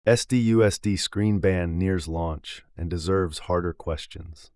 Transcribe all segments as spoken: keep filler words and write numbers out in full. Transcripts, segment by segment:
S D U S D screen ban nears launch and deserves harder questions.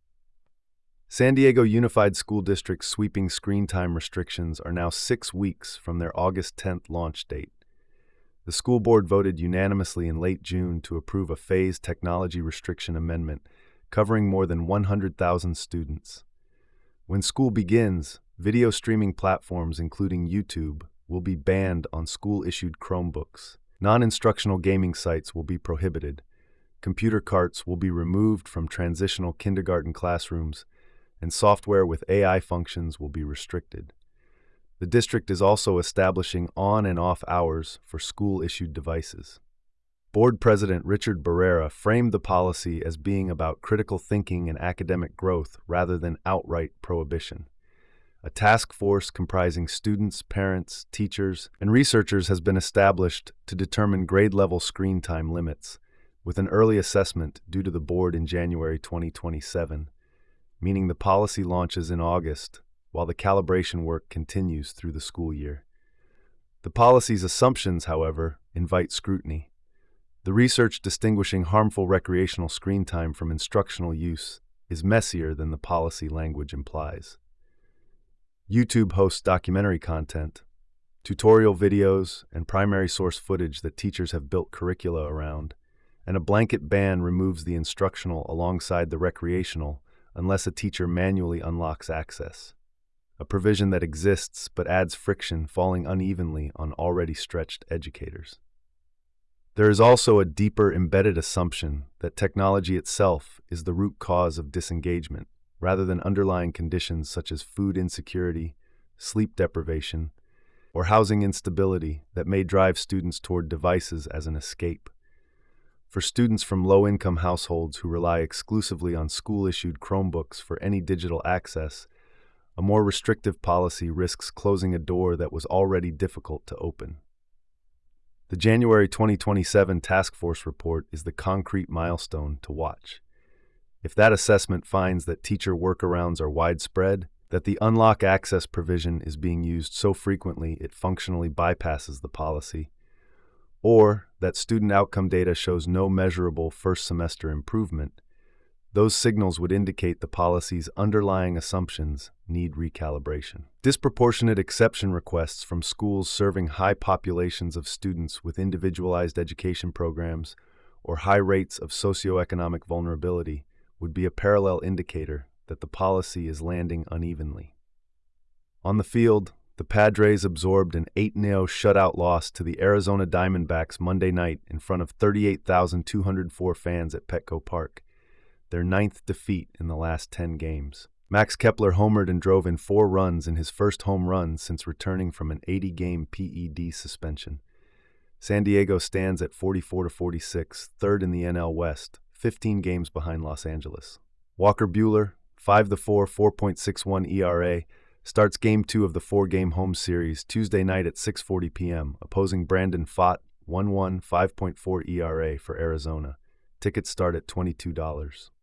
San Diego Unified School District's sweeping screen time restrictions are now six weeks from their August tenth launch date. The school board voted unanimously in late June to approve a phased technology restriction amendment covering more than one hundred thousand students. When school begins, video streaming platforms including YouTube will be banned on school-issued Chromebooks. Non-instructional gaming sites will be prohibited. Computer carts will be removed from transitional kindergarten classrooms, and software with A I functions will be restricted. The district is also establishing on and off hours for school-issued devices. Board President Richard Barrera framed the policy as being about critical thinking and academic growth rather than outright prohibition. A task force comprising students, parents, teachers, and researchers has been established to determine grade-level screen time limits, with an early assessment due to the board in January twenty twenty-seven, meaning the policy launches in August, while the calibration work continues through the school year. The policy's assumptions, however, invite scrutiny. The research distinguishing harmful recreational screen time from instructional use is messier than the policy language implies. YouTube hosts documentary content, tutorial videos, and primary source footage that teachers have built curricula around, and a blanket ban removes the instructional alongside the recreational unless a teacher manually unlocks access, a provision that exists but adds friction, falling unevenly on already stretched educators. There is also a deeper embedded assumption that technology itself is the root cause of disengagement, rather than underlying conditions such as food insecurity, sleep deprivation, or housing instability that may drive students toward devices as an escape. For students from low-income households who rely exclusively on school-issued Chromebooks for any digital access, a more restrictive policy risks closing a door that was already difficult to open. The January twenty twenty-seven Task Force report is the concrete milestone to watch. If that assessment finds that teacher workarounds are widespread, that the unlock access provision is being used so frequently it functionally bypasses the policy, or that student outcome data shows no measurable first semester improvement, those signals would indicate the policy's underlying assumptions need recalibration. Disproportionate exception requests from schools serving high populations of students with individualized education programs or high rates of socioeconomic vulnerability would be a parallel indicator that the policy is landing unevenly. On the field, the Padres absorbed an eight nil shutout loss to the Arizona Diamondbacks Monday night in front of thirty-eight thousand two hundred four fans at Petco Park, their ninth defeat in the last ten games. Max Kepler homered and drove in four runs in his first home run since returning from an eighty-game P E D suspension. San Diego stands at forty-four to forty-six, third in the N L West, fifteen games behind Los Angeles. Walker Buehler, five to four, four point six one E R A, starts Game two of the four-game home series Tuesday night at six forty p m, opposing Brandon Pfaadt, one one, five point four E R A for Arizona. Tickets start at twenty-two dollars.